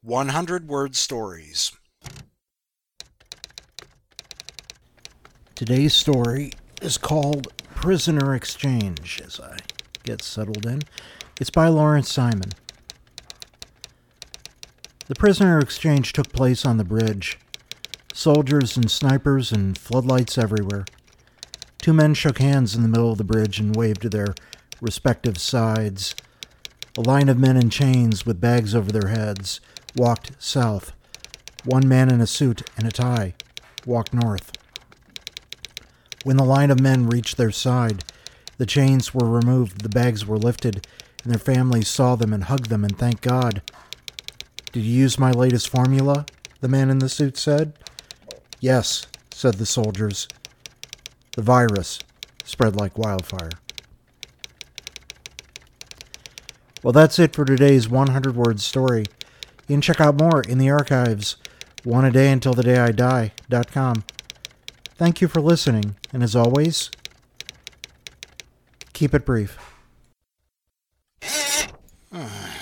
100-word stories. Today's story is called Prisoner Exchange, as I get settled in. It's by Lawrence Simon. The prisoner exchange took place on the bridge. Soldiers and snipers and floodlights everywhere. Two men shook hands in the middle of the bridge and waved to their respective sides. A line of men in chains with bags over their heads walked south. One man in a suit and a tie walked north. When the line of men reached their side, the chains were removed, the bags were lifted, and their families saw them and hugged them and thanked God. "Did you use my latest formula?" the man in the suit said. "Yes," said the soldiers. The virus spread like wildfire. Well, that's it for today's 100-word story. You can check out more in the archives, oneadayuntilthedayidie.com. Thank you for listening, and as always, keep it brief.